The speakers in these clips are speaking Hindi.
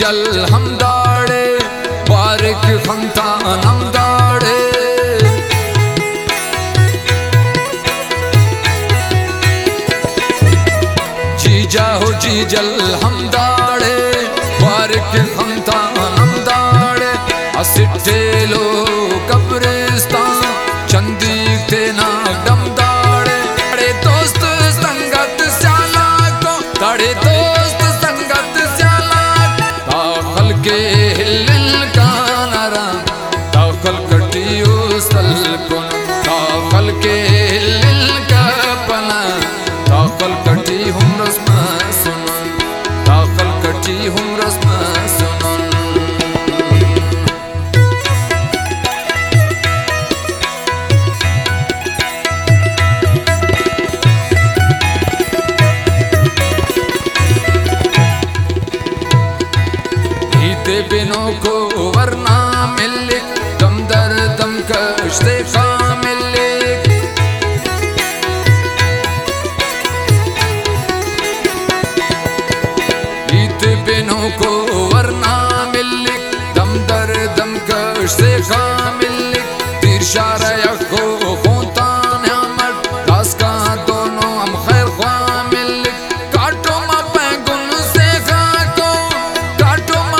जल हम दाड़े बारिक खंता नम दाड़े जीजा हो जी जल हम दाड़े बारिक खंता नम दाड़े असिट्ठे लो कब्रिस्तान चंदी थे ना डम दाड़े तड़े दोस्त संगत स्याला को तड़े दोस्त संगत स्याला दाखल के हिल का नरा दाखल कटियो सल को दाखल के हिल का पना दाखल कटी हम रस्मा सुनन दाखल कटी हम रस्मा सुनन बिनो को वरना मिले दम दर दम कश्ते खा मिले ईद बिनो को वरना मिले दम दर दम कश्ते खा मिले तीर शारा यखो होता न्यामत दास का दोनों हम खैर ख्वा मिले काटो मा पैगुन से खाको काटो मा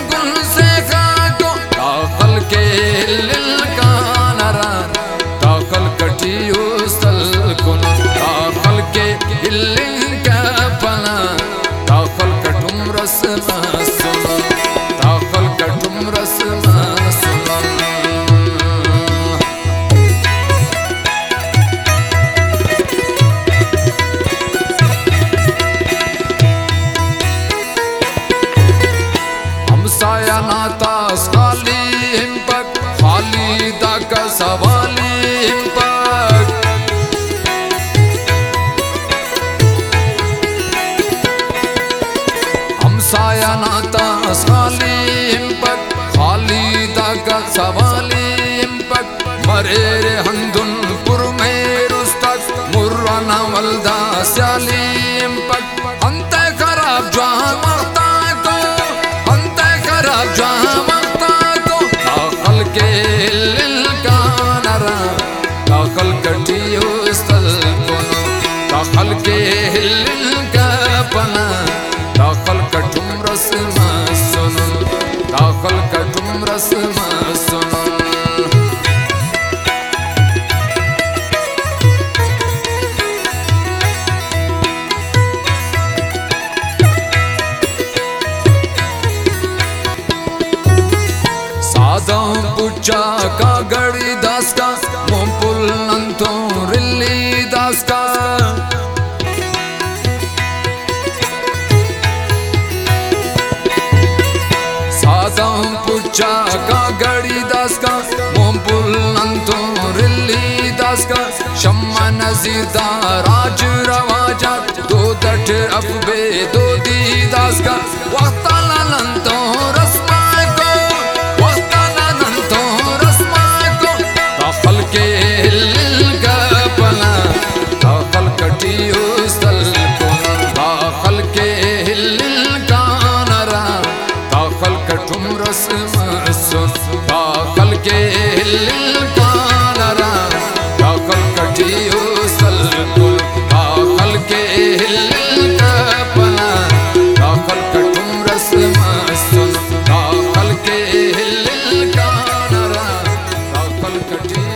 के लिल का नरा दाखल कटियो सल कुन दाखल के हिल का पना दाखल कटुम रस सुन दाखल कटुम रस सुन हमसाया नाता खाली हिम्पक खाली दाका सवाली हिम्पक हमसाया नाता खाली हिम्पक खाली दाका सवाली हिम्पक मरे रे हंदुन पुरमेरुस्तक मुर्राना वल्दा स्याली हिम्पक अंत खराब जहां मरता को अंत खराब जहां के लिल का नरा दाखल कटियो सल को दाखल के लिल का पना दाखल कटुम रस सुन दाखल कटुम रस सुन पुच्चा का गड़ी दास का मोपुल नंतो रिल्ली दास का सादा पुच्चा का गड़ी दास का मोपुल नंतो रिल्ली दास का शम्मा नजीर दा राज रवाजा दो दठ अफबे दो दी दास का वक्ताला नंतो रस्मा के हिल का पना दाखल कटियो सल को दाखल के हिल का नरा दाखल कटुम रस सुन दाखल के हिल का नरा दाखल कटियो सल को दाखल के हिल का पना दाखल कटुम रस सुन दाखल के हिल का नरा दाखल कटियो